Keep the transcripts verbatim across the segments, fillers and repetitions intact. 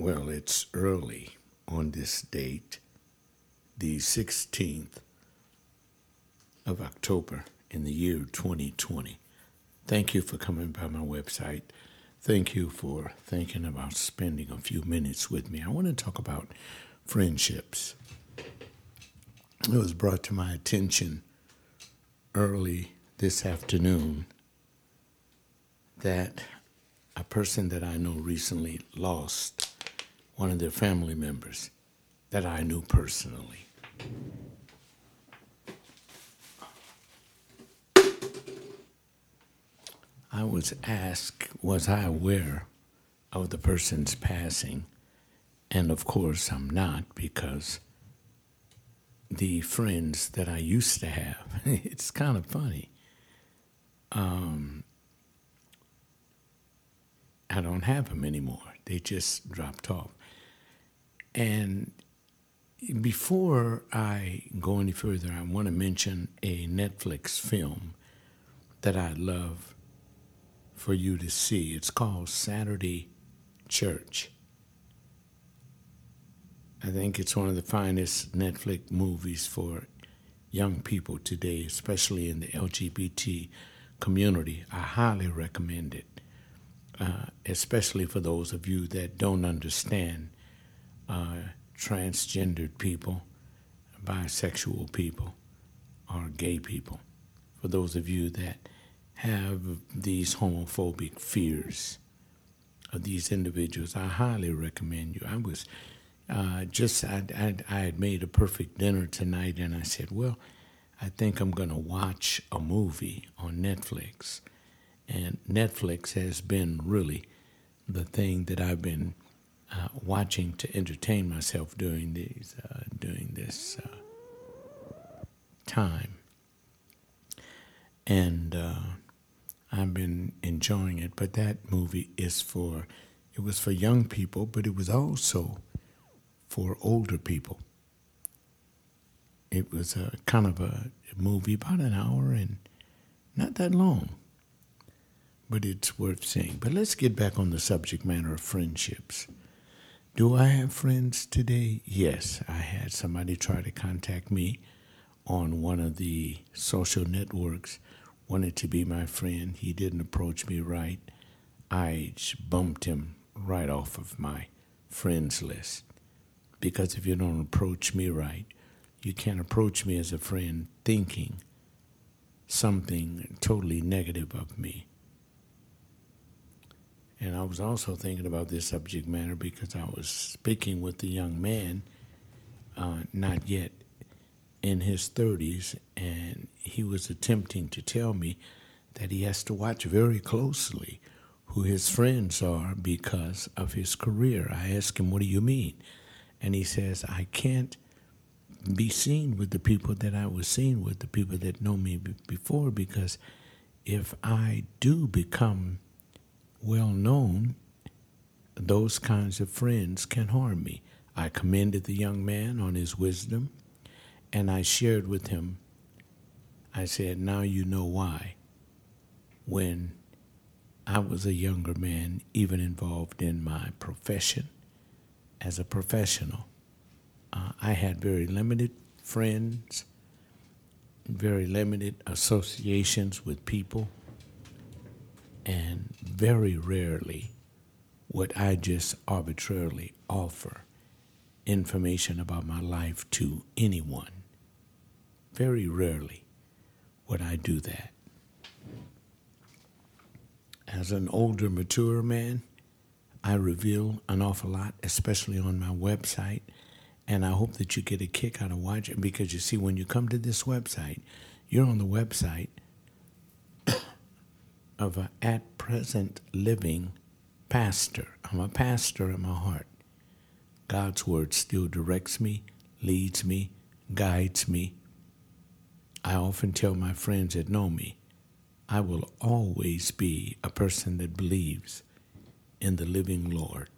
Well, it's early on this date, the sixteenth of October in the year twenty twenty. Thank you for coming by my website. Thank you for thinking about spending a few minutes with me. I want to talk about friendships. It was brought to my attention early this afternoon that a person that I know recently lost one of their family members that I knew personally. I was asked, was I aware of the person's passing? And of course I'm not, because the friends that I used to have, it's kind of funny. Um, I don't have them anymore. They just dropped off. And before I go any further, I want to mention a Netflix film that I love for you to see. It's called Saturday Church. I think it's one of the finest Netflix movies for young people today, especially in the L G B T community. I highly recommend it, uh, especially for those of you that don't understand uh, transgendered people, bisexual people, or gay people. For those of you that have these homophobic fears of these individuals, I highly recommend you. I was uh, just, I, I, I had made a perfect dinner tonight, and I said, well, I think I'm going to watch a movie on Netflix. And Netflix has been really the thing that I've been uh, watching to entertain myself during these, uh, during this uh, time. And uh, I've been enjoying it, but that movie is for, it was for young people, but it was also for older people. It was a kind of a movie, about an hour and not that long, but it's worth seeing. But let's get back on the subject matter of friendships. Do I have friends today? Yes, I had somebody try to contact me on one of the social networks, wanted to be my friend. He didn't approach me right. I bumped him right off of my friends list. Because if you don't approach me right, you can't approach me as a friend thinking something totally negative of me. And I was also thinking about this subject matter because I was speaking with a young man, uh, not yet in his thirties, and he was attempting to tell me that he has to watch very closely who his friends are because of his career. I asked him, what do you mean? And he says, I can't be seen with the people that I was seen with, the people that know me b- before, because if I do become well known, those kinds of friends can harm me. I commended the young man on his wisdom, and I shared with him, I said, now you know why. When I was a younger man, even involved in my profession, as a professional, uh, I had very limited friends, very limited associations with people, and very rarely would I just arbitrarily offer information about my life to anyone. Very rarely would I do that. As an older, mature man, I reveal an awful lot, especially on my website, and I hope that you get a kick out of watching, because you see, when you come to this website, you're on the website of an at-present living pastor. I'm a pastor in my heart. God's word still directs me, leads me, guides me. I often tell my friends that know me, I will always be a person that believes in the living Lord.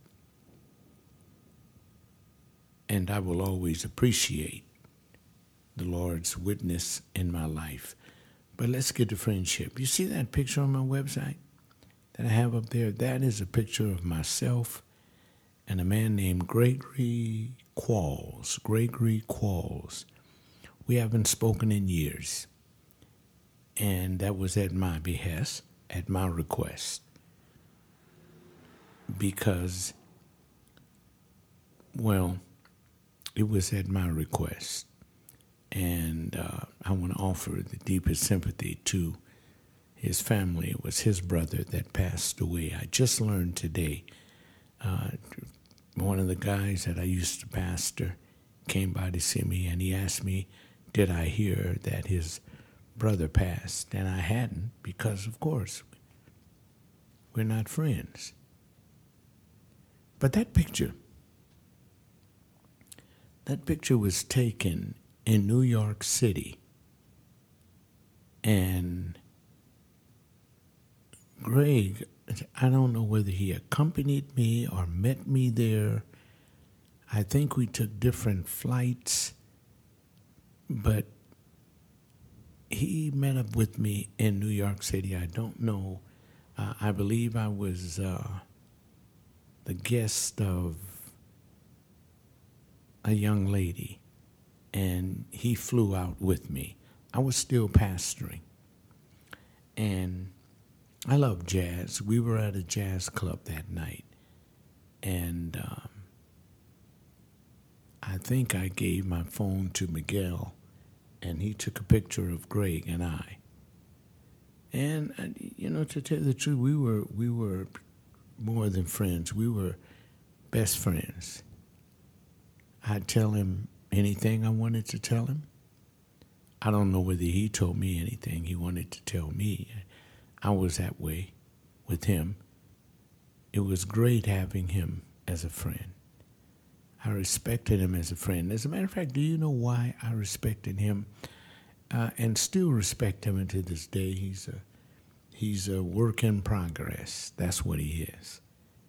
And I will always appreciate the Lord's witness in my life. But let's get to friendship. You see that picture on my website that I have up there? That is a picture of myself and a man named Gregory Qualls. Gregory Qualls. We haven't spoken in years, and that was at my behest, at my request, because, well, it was at my request, and uh, I want to offer the deepest sympathy to his family. It was his brother that passed away. I just learned today, uh, one of the guys that I used to pastor came by to see me, and he asked me, did I hear that his brother passed? And I hadn't, because, of course, we're not friends. But that picture, that picture was taken in New York City, and Greg, I don't know whether he accompanied me or met me there. I think we took different flights, but he met up with me in New York City. I don't know. Uh, I believe I was uh, the guest of a young lady, and he flew out with me. I was still pastoring, and I love jazz. We were at a jazz club that night, and um, I think I gave my phone to Miguel, and he took a picture of Greg and I. And, uh, you know, to tell you the truth, we were we were more than friends. We were best friends. I'd tell him anything I wanted to tell him. I don't know whether he told me anything he wanted to tell me. I was that way with him. It was great having him as a friend. I respected him as a friend. As a matter of fact, do you know why I respected him uh, and still respect him to this day? He's a, he's a work in progress. That's what he is.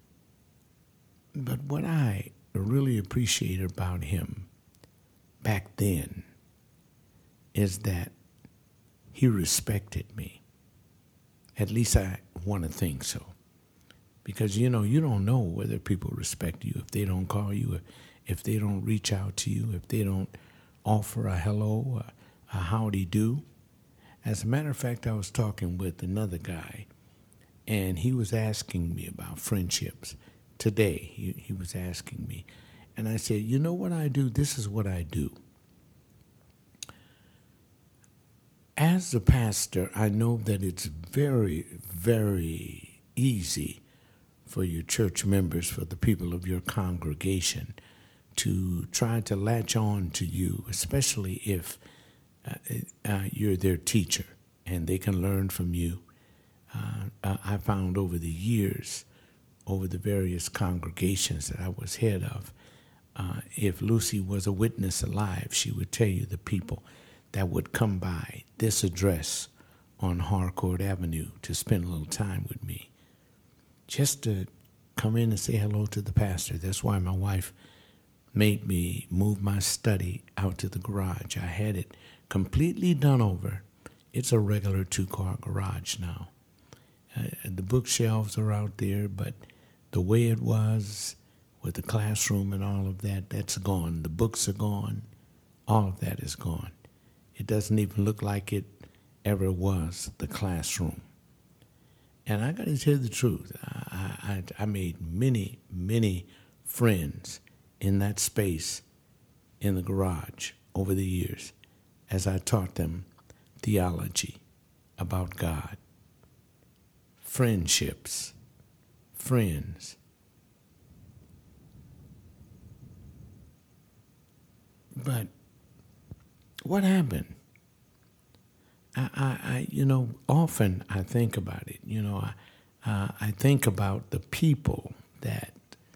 But what I really appreciate about him back then is that he respected me. At least I want to think so. Because, you know, you don't know whether people respect you if they don't call you, if they don't reach out to you, if they don't offer a hello, a, a howdy do. As a matter of fact, I was talking with another guy, and he was asking me about friendships. Today, he, he was asking me. And I said, you know what I do? This is what I do. As a pastor, I know that it's very, very easy for your church members, for the people of your congregation, to try to latch on to you, especially if uh, uh, you're their teacher and they can learn from you. Uh, I found over the years, over the various congregations that I was head of, uh, if Lucy was a witness alive, she would tell you the people that would come by this address on Harcourt Avenue to spend a little time with me, just to come in and say hello to the pastor. That's why my wife made me move my study out to the garage. I had it completely done over. It's a regular two-car garage now. Uh, the bookshelves are out there, but the way it was with the classroom and all of that, that's gone. The books are gone. All of that is gone. It doesn't even look like it ever was the classroom. And I got to tell you the truth. I, I, I made many, many friends in that space in the garage over the years as I taught them theology about God, friendships, friends. But what happened? I, I, I, you know, often I think about it. You know, I, uh, I think about the people that,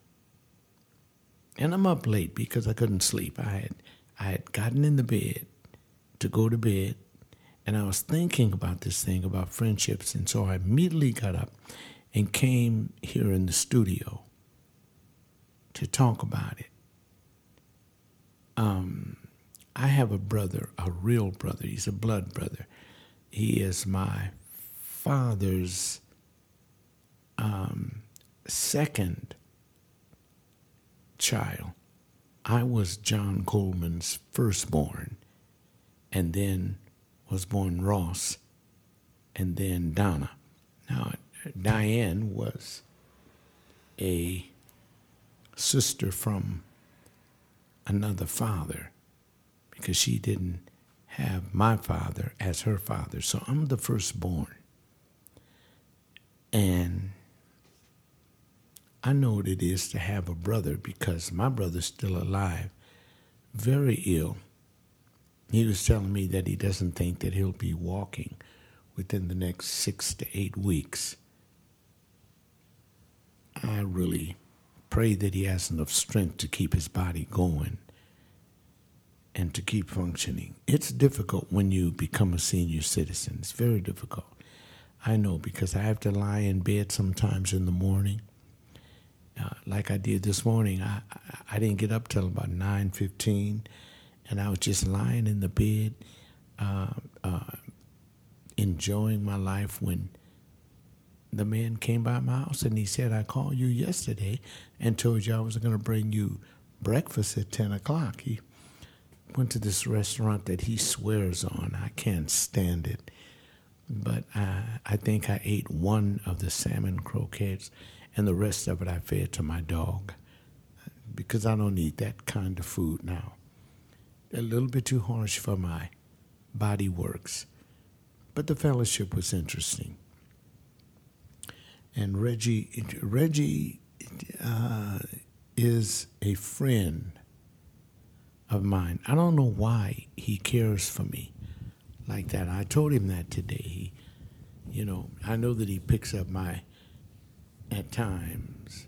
and I'm up late because I couldn't sleep. I had, I had gotten in the bed to go to bed, and I was thinking about this thing about friendships, and so I immediately got up and came here in the studio to talk about it. Um. I have a brother, a real brother. He's a blood brother. He is my father's um, second child. I was John Coleman's firstborn, and then was born Ross, and then Donna. Now, Diane was a sister from another father because she didn't have my father as her father. So I'm the firstborn. And I know what it is to have a brother because my brother's still alive, very ill. He was telling me that he doesn't think that he'll be walking within the next six to eight weeks. I really pray that he has enough strength to keep his body going and to keep functioning. It's difficult when you become a senior citizen. It's very difficult. I know because I have to lie in bed sometimes in the morning. Uh, like I did this morning, I, I I didn't get up till about nine fifteen, and I was just lying in the bed, uh, uh, enjoying my life when the man came by my house and he said, I called you yesterday and told you I was going to bring you breakfast at ten o'clock. He went to this restaurant that he swears on. I can't stand it. But I, I think I ate one of the salmon croquettes, and the rest of it I fed to my dog because I don't eat that kind of food now. A little bit too harsh for my body works. But the fellowship was interesting. And Reggie, Reggie uh, is a friend of mine. I don't know why he cares for me like that. I told him that today. He, you know, I know that he picks up my, at times,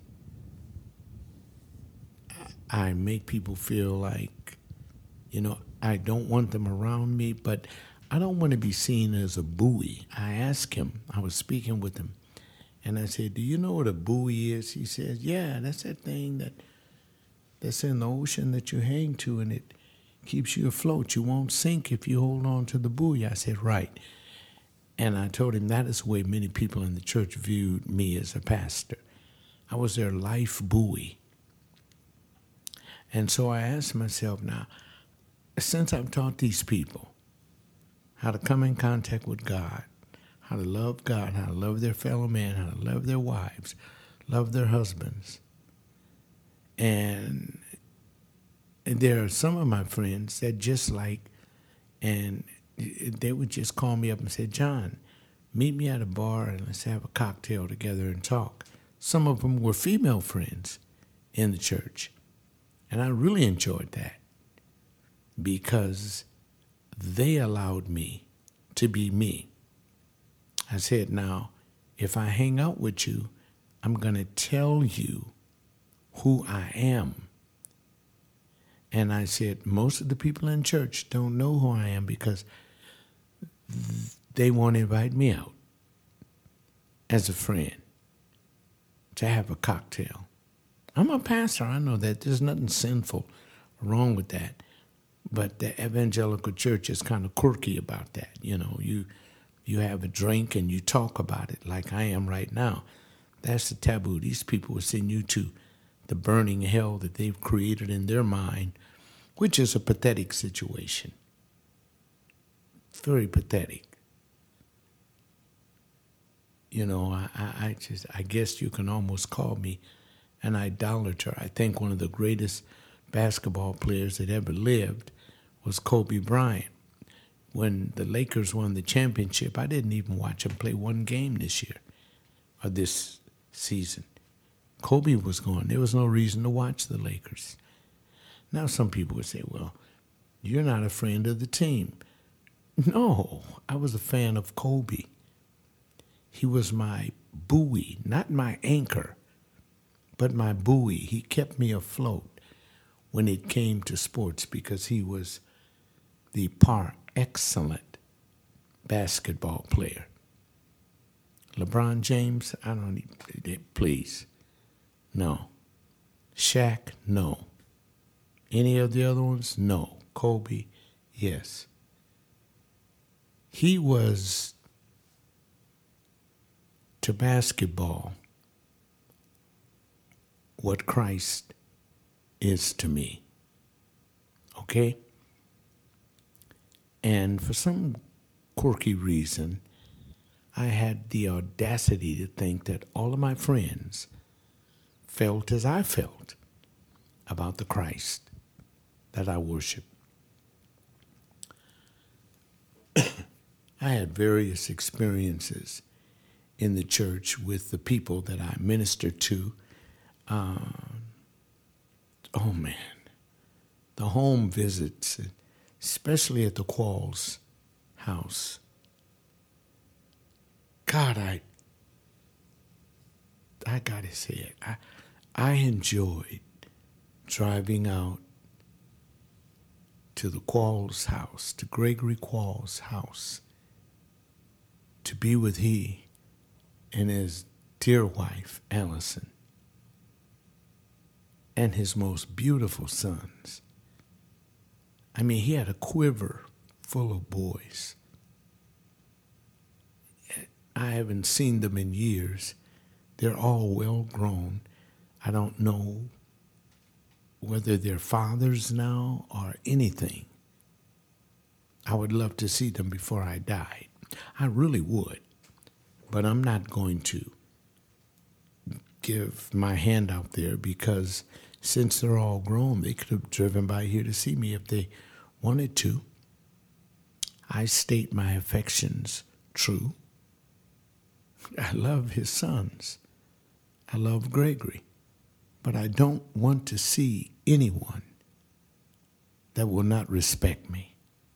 I make people feel like, you know, I don't want them around me, but I don't want to be seen as a buoy. I asked him, I was speaking with him, and I said, do you know what a buoy is? He says, yeah, that's that thing that that's in the ocean that you hang to, and it keeps you afloat. You won't sink if you hold on to the buoy. I said, right. And I told him that is the way many people in the church viewed me as a pastor. I was their life buoy. And so I asked myself now, since I've taught these people how to come in contact with God, how to love God, how to love their fellow man, how to love their wives, love their husbands, and there are some of my friends that just like, and they would just call me up and say, John, meet me at a bar and let's have a cocktail together and talk. Some of them were female friends in the church. And I really enjoyed that because they allowed me to be me. I said, now, if I hang out with you, I'm going to tell you who I am. And I said, most of the people in church don't know who I am because they won't invite me out as a friend to have a cocktail. I'm a pastor. I know that. There's nothing sinful wrong with that. But the evangelical church is kind of quirky about that. You know, you you have a drink and you talk about it like I am right now. That's the taboo. These people will send you to the burning hell that they've created in their mind, which is a pathetic situation. Very pathetic. You know, I, I, I just, I guess you can almost call me an idolater. I think one of the greatest basketball players that ever lived was Kobe Bryant. When the Lakers won the championship, I didn't even watch him play one game this year or this season. Kobe was gone. There was no reason to watch the Lakers. Now some people would say, well, you're not a friend of the team. No, I was a fan of Kobe. He was my buoy, not my anchor, but my buoy. He kept me afloat when it came to sports because he was the par excellent basketball player. LeBron James, I don't need, please. No. Shaq, no. Any of the other ones? No. Kobe, yes. He was to basketball what Christ is to me. Okay? And for some quirky reason, I had the audacity to think that all of my friends felt as I felt about the Christ that I worship. I had various experiences in the church with the people that I ministered to. Uh, oh, man. The home visits, especially at the Qualls house. God, I, I gotta say it. I, I enjoyed driving out to the Qualls house, to Gregory Qualls' house, to be with he and his dear wife, Allison, and his most beautiful sons. I mean, he had a quiver full of boys. I haven't seen them in years. They're all well grown. I don't know whether they're fathers now or anything. I would love to see them before I died. I really would. But I'm not going to give my hand out there because since they're all grown, they could have driven by here to see me if they wanted to. I state my affections true. I love his sons. I love Gregory. But I don't want to see anyone that will not respect me.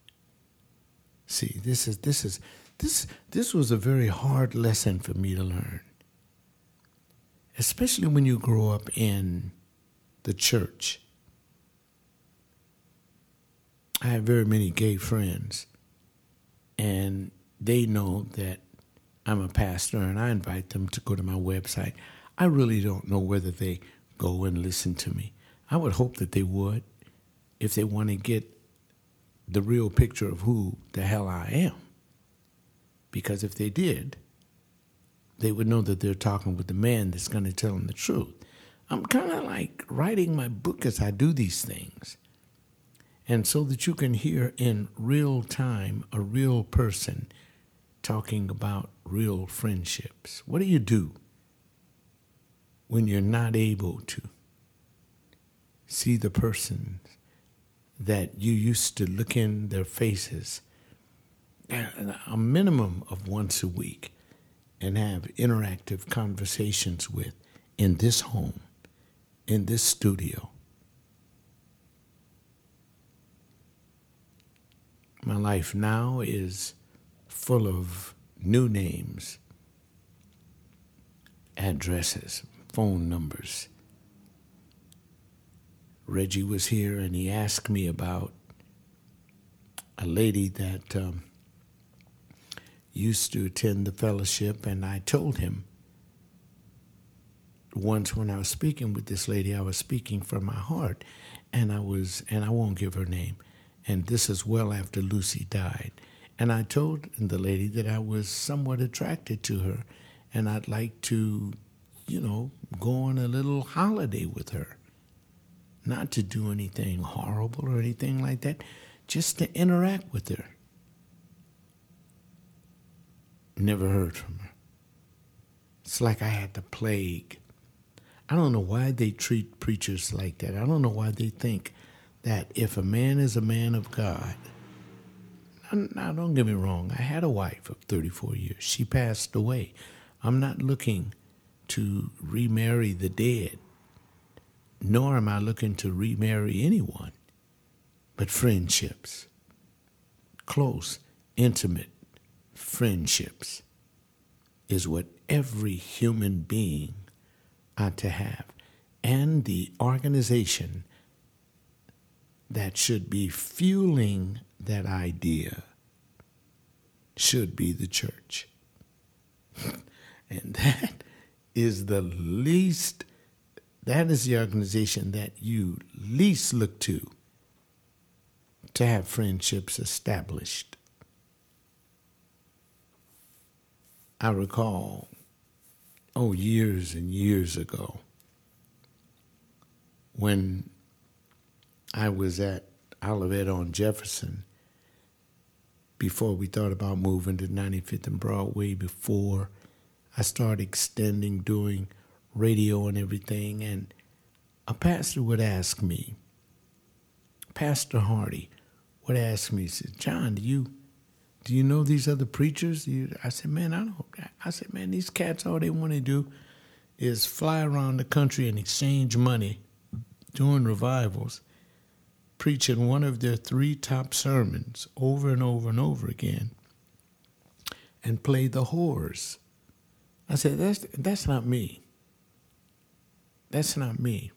See, this is this is this this was a very hard lesson for me to learn. Especially when you grow up in the church. I have very many gay friends, and they know that I'm a pastor, and I invite them to go to my website. I really don't know whether they go and listen to me. I would hope that they would, if they want to get the real picture of who the hell I am. Because if they did, they would know that they're talking with the man that's going to tell them the truth. I'm kind of like writing my book as I do these things. And so that you can hear in real time a real person talking about real friendships. What do you do when you're not able to see the person that you used to look in their faces a minimum of once a week and have interactive conversations with in this home, in this studio? My life now is full of new names, addresses, phone numbers. Reggie was here and he asked me about a lady that um, used to attend the fellowship, and I told him once when I was speaking with this lady, I was speaking from my heart, and I was, and I won't give her name, and this is well after Lucy died. And I told the lady that I was somewhat attracted to her, and I'd like to, you know, go on a little holiday with her. Not to do anything horrible or anything like that, just to interact with her. Never heard from her. It's like I had the plague. I don't know why they treat preachers like that. I don't know why they think that if a man is a man of God. Now, don't get me wrong. I had a wife of thirty-four years. She passed away. I'm not looking to remarry the dead, nor am I looking to remarry anyone, but friendships, close, intimate friendships is what every human being ought to have. And the organization that should be fueling that idea should be the church. And that is the least, that is the organization that you least look to to have friendships established. I recall, oh, years and years ago, when I was at Olivet on Jefferson before we thought about moving to ninety-fifth and Broadway, before I started extending, doing radio and everything. And a pastor would ask me, Pastor Hardy would ask me, he said, John, do you do you know these other preachers? You, I said, man, I don't. I said, man, these cats, all they want to do is fly around the country and exchange money during revivals, preaching one of their three top sermons over and over and over again, and play the whores. I said, that's that's not me. That's not me.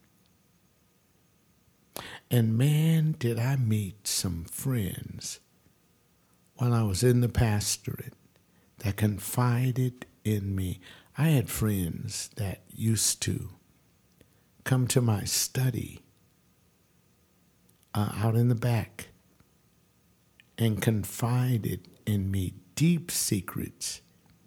And man, did I meet some friends while I was in the pastorate that confided in me. I had friends that used to come to my study uh, out in the back and confided in me deep secrets,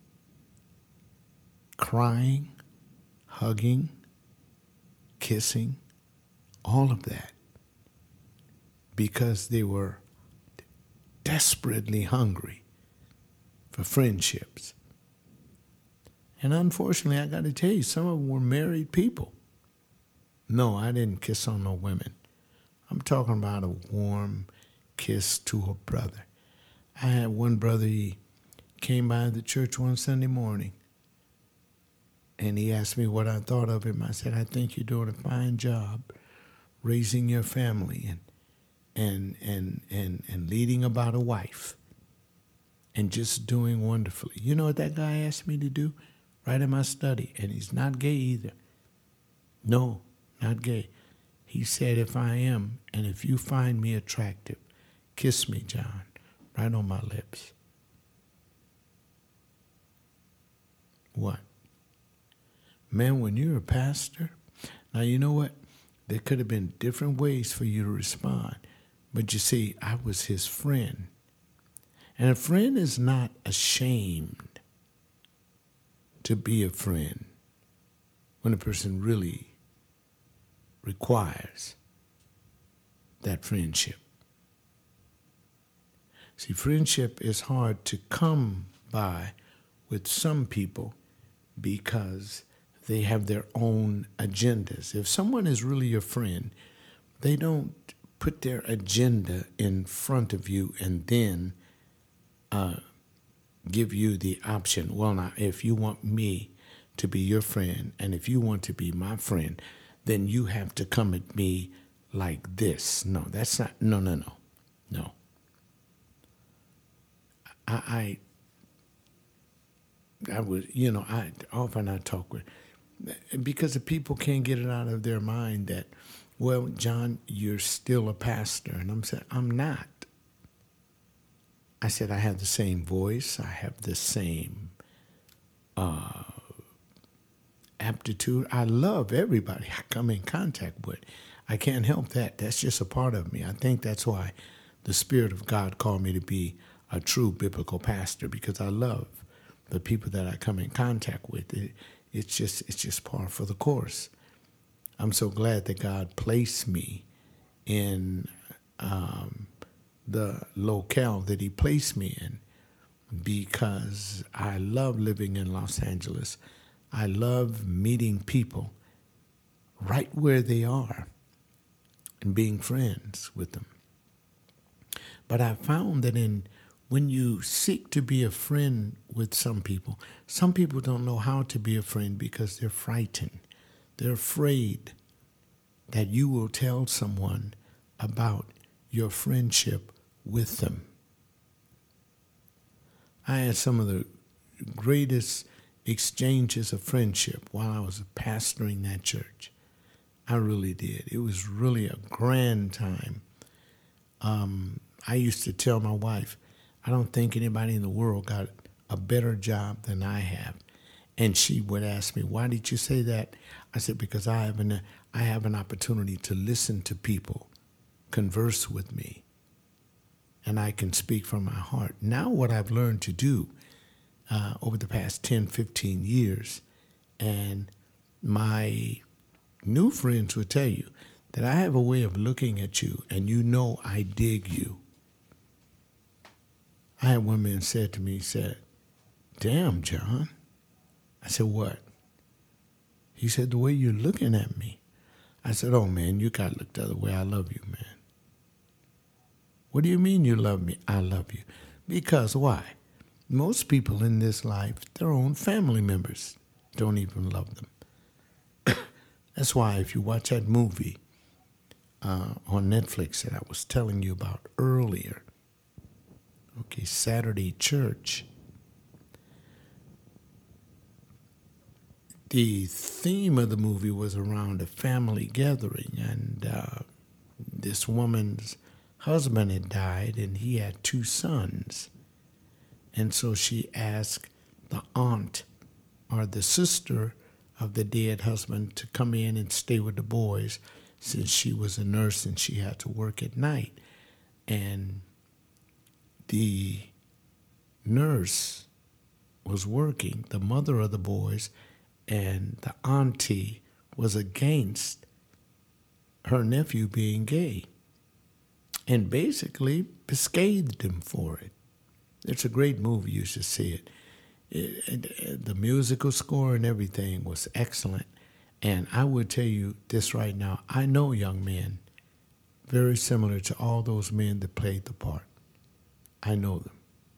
crying, hugging, kissing, all of that, because they were desperately hungry for friendships. And unfortunately, I got to tell you, some of them were married people. No, I didn't kiss on no women. I'm talking about a warm kiss to a brother. I had one brother, he came by the church one Sunday morning, and he asked me what I thought of him. I said, I think you're doing a fine job raising your family and and and and and leading about a wife and just doing wonderfully. You know what that guy asked me to do? Right in my study. And he's not gay either. No, not gay. He said, if I am, and if you find me attractive, kiss me, John, right on my lips. What? Man, when you're a pastor, now you know what? There could have been different ways for you to respond. But you see, I was his friend. And a friend is not ashamed to be a friend when a person really requires that friendship. See, friendship is hard to come by with some people because they have their own agendas. If someone is really your friend, they don't put their agenda in front of you and then uh, give you the option. Well, now, if you want me to be your friend and if you want to be my friend, then you have to come at me like this. No, that's not, no, no, no, no. I, I, I would, you know, I often I talk with, because the people can't get it out of their mind that, well, John, you're still a pastor. And I'm saying, I'm not. I said, I have the same voice. I have the same uh, aptitude. I love everybody I come in contact with. I can't help that. That's just a part of me. I think that's why the Spirit of God called me to be a true biblical pastor, because I love the people that I come in contact with. It, it's just it's just par for the course. I'm so glad that God placed me in um, the locale that he placed me in, because I love living in Los Angeles. I love meeting people right where they are and being friends with them. But I found that in when you seek to be a friend with some people, some people don't know how to be a friend because they're frightened. They're afraid that you will tell someone about your friendship with them. I had some of the greatest exchanges of friendship while I was pastoring that church. I really did. It was really a grand time. Um, I used to tell my wife, I don't think anybody in the world got a better job than I have. And she would ask me, why did you say that? I said, because I have an, I have an opportunity to listen to people converse with me, and I can speak from my heart. Now what I've learned to do uh, over the past ten, fifteen years, and my new friends will tell you, that I have a way of looking at you and you know I dig you. I had one man said to me, he said, damn, John. I said, what? He said, the way you're looking at me. I said, oh, man, you got to look the other way. I love you, man. What do you mean you love me? I love you. Because why? Most people in this life, their own family members don't even love them. That's why if you watch that movie uh, on Netflix that I was telling you about earlier, okay, Saturday Church, the theme of the movie was around a family gathering, and uh, this woman's husband had died, and he had two sons. And so she asked the aunt or the sister of the dead husband to come in and stay with the boys since she was a nurse and she had to work at night. And the nurse was working, the mother of the boys, and the auntie was against her nephew being gay and basically bescathed him for it. It's a great movie. You should see it. It, it. The musical score and everything was excellent. And I would tell you this right now. I know young men very similar to all those men that played the part. I know them.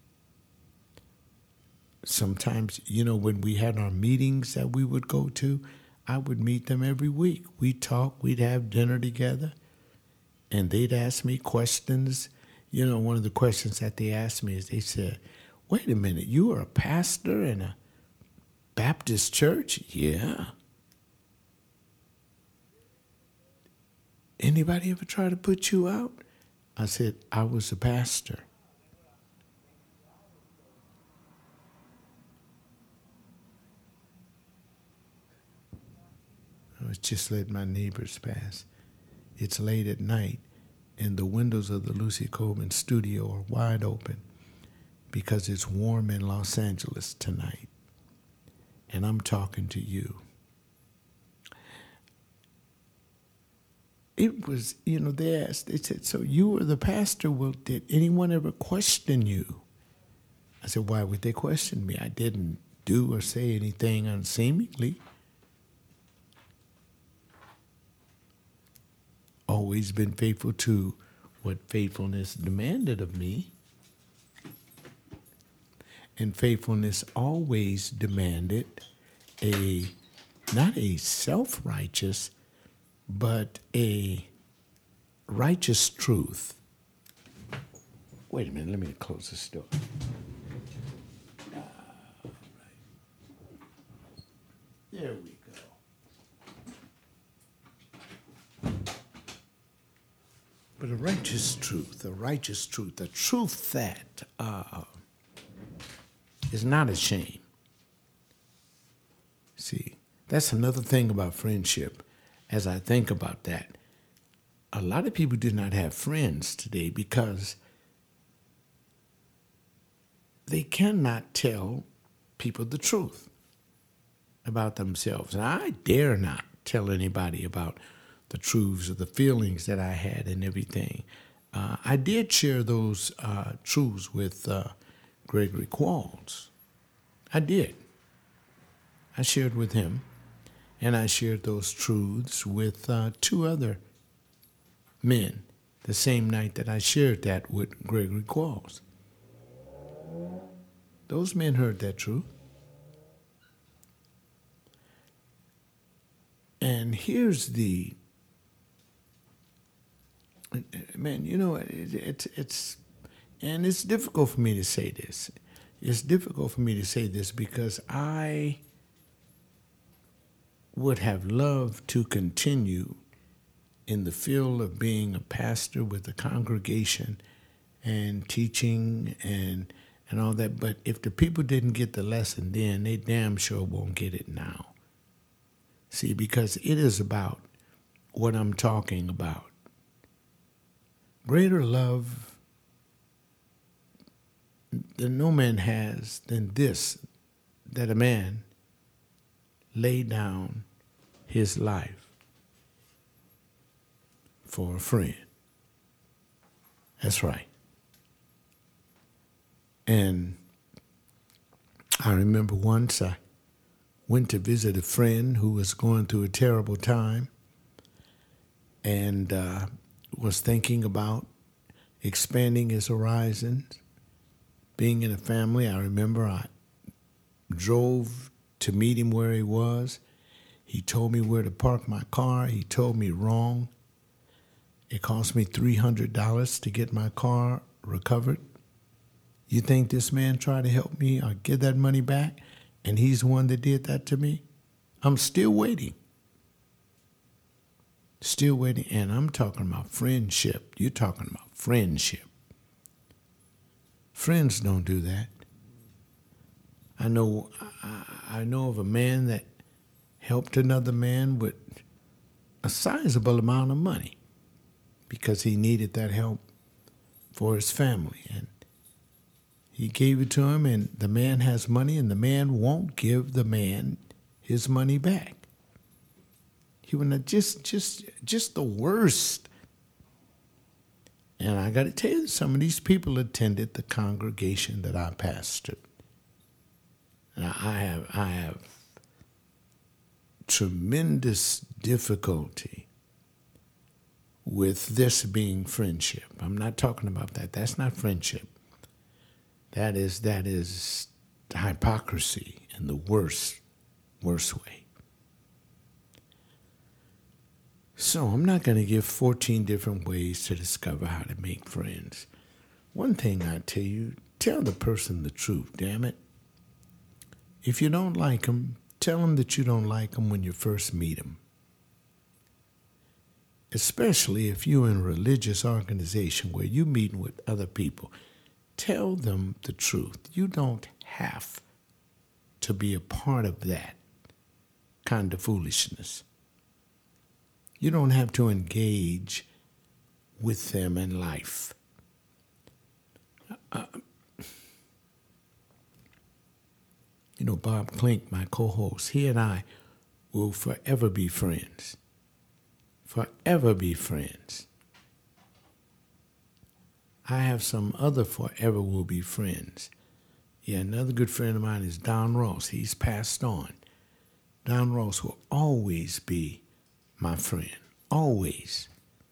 Sometimes, you know, when we had our meetings that we would go to, I would meet them every week. We'd talk. We'd have dinner together. And they'd ask me questions. You know, one of the questions that they asked me is they said, wait a minute, you are a pastor in a Baptist church? Yeah. Anybody ever try to put you out? I said, I was a pastor. I was just letting my neighbors pass. It's late at night, and the windows of the Lucy Coleman studio are wide open because it's warm in Los Angeles tonight, and I'm talking to you. It was, you know, they asked, they said, so you were the pastor. Well, did anyone ever question you? I said, why would they question me? I didn't do or say anything unseemly. Always been faithful to what faithfulness demanded of me. And faithfulness always demanded a, not a self-righteous, but a righteous truth. Wait a minute, let me close this door. All right. There we go. But a righteous truth, a righteous truth, a truth that uh, is not a shame. See, that's another thing about friendship. As I think about that, a lot of people do not have friends today because they cannot tell people the truth about themselves. And I dare not tell anybody about the truths or the feelings that I had and everything. Uh, I did share those uh, truths with uh, Gregory Qualls. I did. I shared with him. And I shared those truths with uh, two other men the same night that I shared that with Gregory Qualls. Those men heard that truth. And here's the, man, you know, it, it, it's, and it's difficult for me to say this. It's difficult for me to say this because I would have loved to continue in the field of being a pastor with a congregation and teaching and and all that. But if the people didn't get the lesson then, they damn sure won't get it now. See, because it is about what I'm talking about. Greater love that no man has than this, that a man lay down his life for a friend. That's right. And I remember once I went to visit a friend who was going through a terrible time and uh, was thinking about expanding his horizons, being in a family. I remember I drove to meet him where he was. He told me where to park my car. He told me wrong. It cost me three hundred dollars to get my car recovered. You think this man tried to help me or get that money back, and he's the one that did that to me? I'm still waiting. Still waiting, and I'm talking about friendship. You're talking about friendship. Friends don't do that. I know, I, I know of a man that helped another man with a sizable amount of money because he needed that help for his family. And he gave it to him, and the man has money, and the man won't give the man his money back. He was just, just, just the worst. And I got to tell you, some of these people attended the congregation that I pastored. And I have, I have tremendous difficulty with this being friendship. I'm not talking about that. That's not friendship. That is, that is hypocrisy in the worst, worst way. So I'm not going to give fourteen different ways to discover how to make friends. One thing I tell you, tell the person the truth, damn it. If you don't like them, tell them that you don't like them when you first meet them. Especially if you're in a religious organization where you're meeting with other people. Tell them the truth. You don't have to be a part of that kind of foolishness. You don't have to engage with them in life. Uh, you know, Bob Klink, my co-host, he and I will forever be friends. Forever be friends. I have some other forever will be friends. Yeah, another good friend of mine is Don Ross. He's passed on. Don Ross will always be my friend. Always.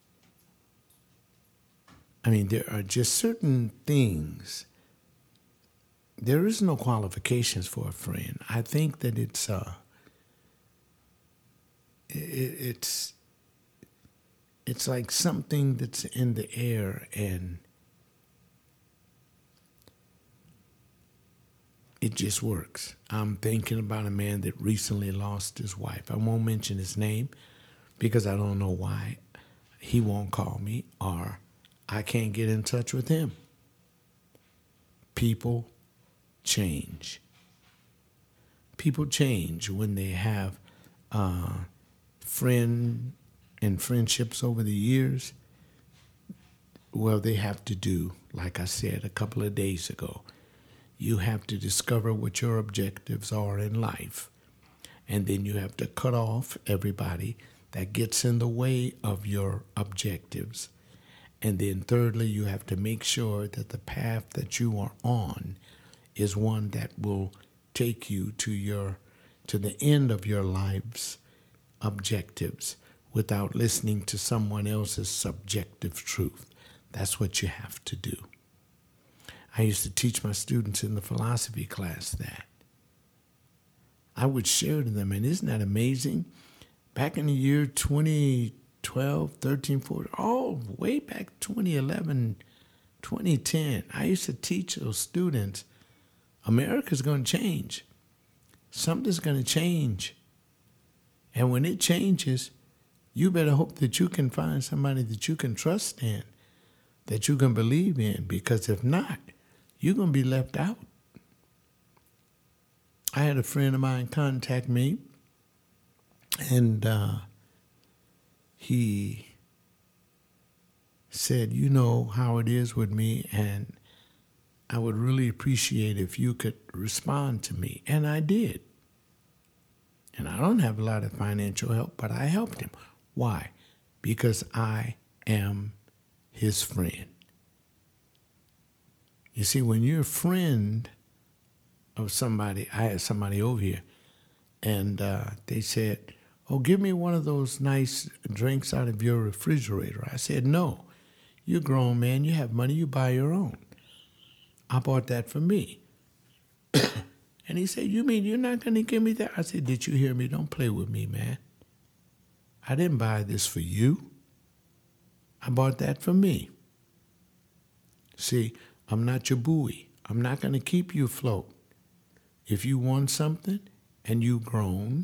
I mean, there are just certain things. There is no qualifications for a friend. I think that it's uh, it, it's it's like something that's in the air, and it just works. I'm thinking about a man that recently lost his wife. I won't mention his name because I don't know why he won't call me or I can't get in touch with him. People change. People change when they have uh, friend and friendships over the years. Well, they have to do, like I said a couple of days ago, you have to discover what your objectives are in life. And then you have to cut off everybody that gets in the way of your objectives. And then thirdly, you have to make sure that the path that you are on is one that will take you to your to the end of your life's objectives without listening to someone else's subjective truth. That's what you have to do. I used to teach my students in the philosophy class that. I would share to them, and isn't that amazing? Back in the year twenty twelve, thirteen, fourteen, all way back twenty eleven, twenty ten, I used to teach those students, America's going to change. Something's going to change. And when it changes, you better hope that you can find somebody that you can trust in, that you can believe in, because if not, you're going to be left out. I had a friend of mine contact me, and uh, he said, you know how it is with me, and I would really appreciate if you could respond to me. And I did. And I don't have a lot of financial help, but I helped him. Why? Because I am his friend. You see, when you're a friend of somebody, I had somebody over here, and uh, they said, oh, give me one of those nice drinks out of your refrigerator. I said, no, you're a grown man, you have money, you buy your own. I bought that for me. And he said, you mean you're not going to give me that? I said, did you hear me? Don't play with me, man. I didn't buy this for you. I bought that for me. See, I'm not your buoy. I'm not going to keep you afloat. If you want something and you've grown,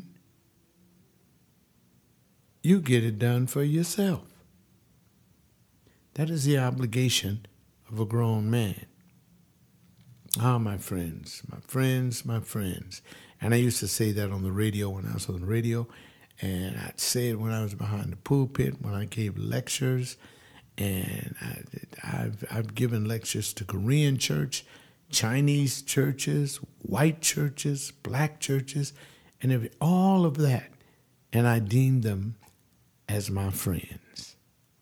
you get it done for yourself. That is the obligation of a grown man. Ah, my friends, my friends, my friends. And I used to say that on the radio when I was on the radio, and I'd say it when I was behind the pulpit, when I gave lectures, and I, I've, I've given lectures to Korean church, Chinese churches, white churches, black churches, and every, all of that. And I deemed them as my friends.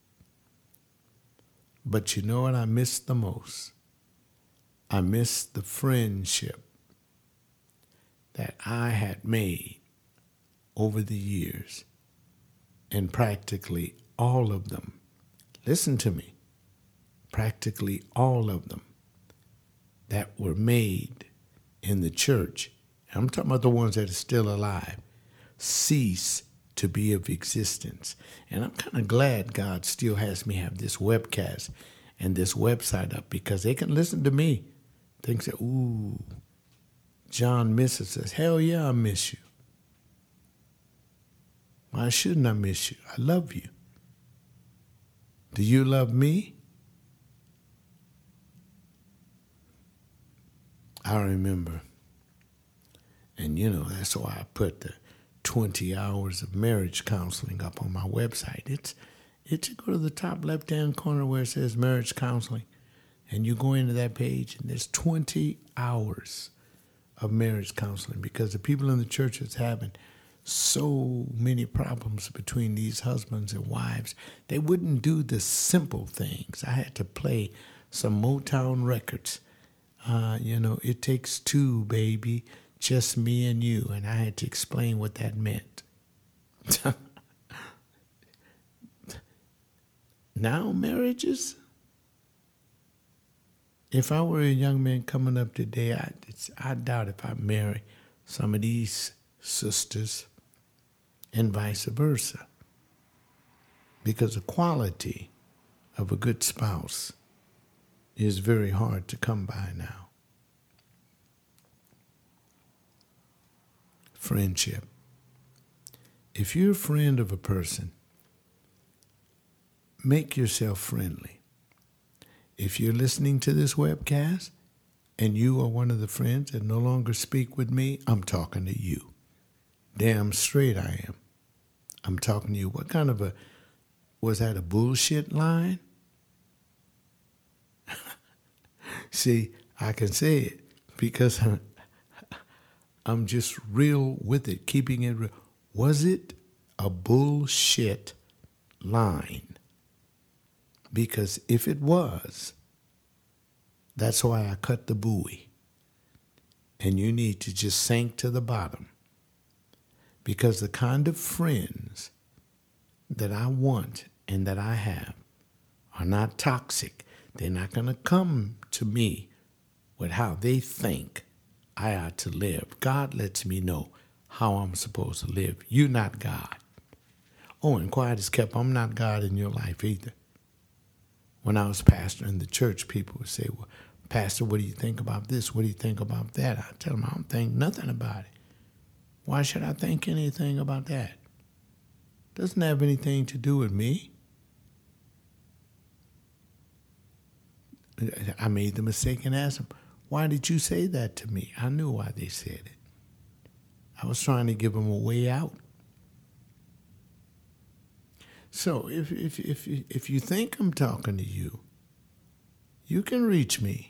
But you know what I miss the most? I miss the friendship that I had made over the years, and practically all of them, listen to me, practically all of them that were made in the church, I'm talking about the ones that are still alive, cease to be of existence. And I'm kind of glad God still has me have this webcast and this website up, because they can listen to me. They say, ooh, John misses us. Hell yeah, I miss you. Why shouldn't I miss you? I love you. Do you love me? I remember, and you know, that's why I put the twenty hours of marriage counseling up on my website. It's, it's you go to the top left-hand corner where it says marriage counseling, and you go into that page, and there's twenty hours of marriage counseling, because the people in the church is having so many problems between these husbands and wives. They wouldn't do the simple things. I had to play some Motown records. Uh, you know, it takes two, baby, just me and you. And I had to explain what that meant. Now marriages, if I were a young man coming up today, I, it's, I doubt if I marry some of these sisters, and vice versa. Because the quality of a good spouse is very hard to come by now. Friendship. If you're a friend of a person, make yourself friendly. If you're listening to this webcast and you are one of the friends that no longer speak with me, I'm talking to you. Damn straight I am. I'm talking to you. What kind of a, was that a bullshit line? See, I can say it because I'm just real with it, keeping it real. Was it a bullshit line? Because if it was, that's why I cut the buoy. And you need to just sink to the bottom. Because the kind of friends that I want and that I have are not toxic. They're not going to come to me with how they think I ought to live. God lets me know how I'm supposed to live. You're not God. Oh, and quiet as kept, I'm not God in your life either. When I was pastor in the church, people would say, well, Pastor, what do you think about this? What do you think about that? I tell them I don't think nothing about it. Why should I think anything about that? Doesn't have anything to do with me. I made the mistake and asked them, why did you say that to me? I knew why they said it. I was trying to give them a way out. So if if if if you think I'm talking to you, you can reach me.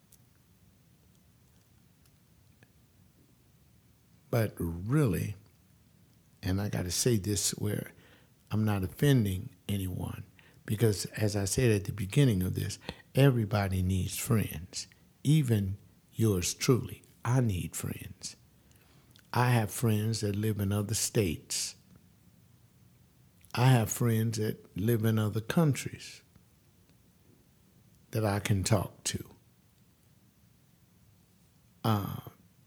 But really, and I got to say this where I'm not offending anyone, Because as I said at the beginning of this, everybody needs friends, even yours truly. I need friends. I have friends that live in other states. I have friends that live in other countries that I can talk to. Uh,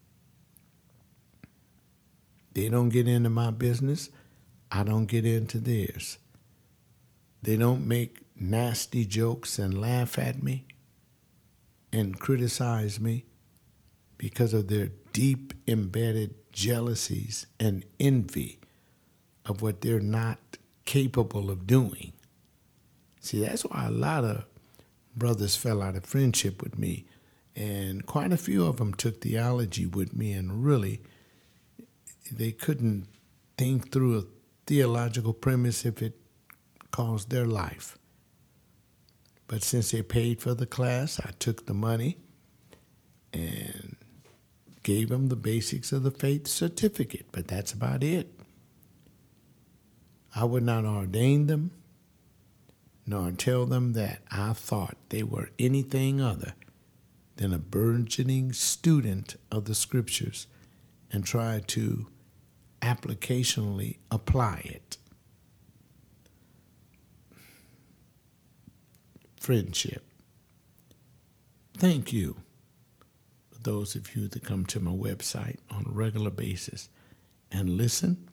they don't get into my business. I don't get into theirs. They don't make nasty jokes and laugh at me and criticize me because of their deep embedded jealousies and envy of what they're not capable of doing. See, that's why a lot of brothers fell out of friendship with me, and quite a few of them took theology with me, and really they couldn't think through a theological premise if it caused their life. But since they paid for the class, I took the money and gave them the basics of the faith certificate, but that's about it. I would not ordain them, nor tell them that I thought they were anything other than a burgeoning student of the Scriptures and try to applicationally apply it. Friendship. Thank you for those of you that come to my website on a regular basis and listen.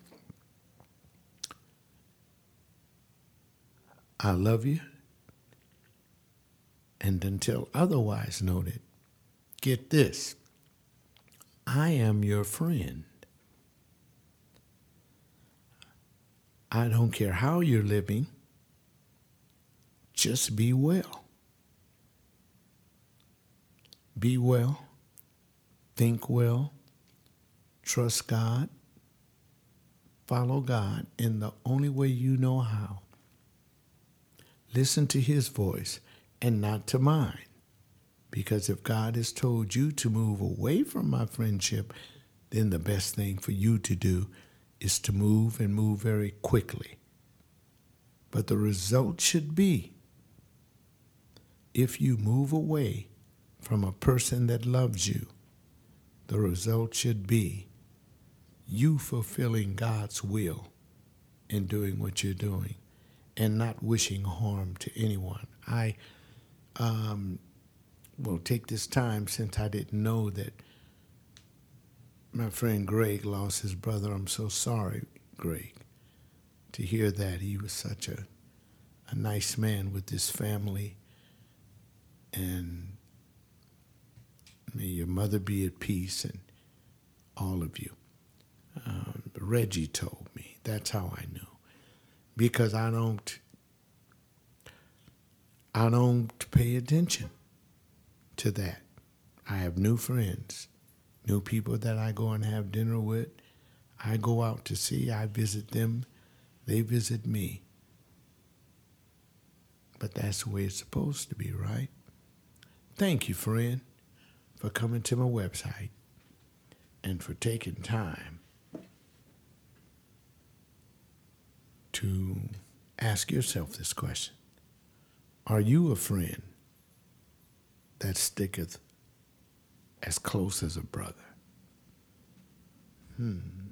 I love you. And until otherwise noted, get this. I am your friend. I don't care how you're living. Just be well. Be well. Think well. Trust God. Follow God in the only way you know how. Listen to His voice and not to mine. Because if God has told you to move away from my friendship, then the best thing for you to do is to move and move very quickly. But the result should be, if you move away from a person that loves you, the result should be you fulfilling God's will in doing what you're doing and not wishing harm to anyone. I um, will take this time, since I didn't know that my friend Greg lost his brother. I'm so sorry, Greg, to hear that. He was such a, a nice man with his family. And may your mother be at peace, and all of you. Um, Reggie told me. That's how I knew. Because I don't, I don't pay attention to that. I have new friends, new people that I go and have dinner with. I go out to see, I visit them, they visit me. But that's the way it's supposed to be, right? Thank you, friend, for coming to my website and for taking time to ask yourself this question. Are you a friend that sticketh as close as a brother? Hmm.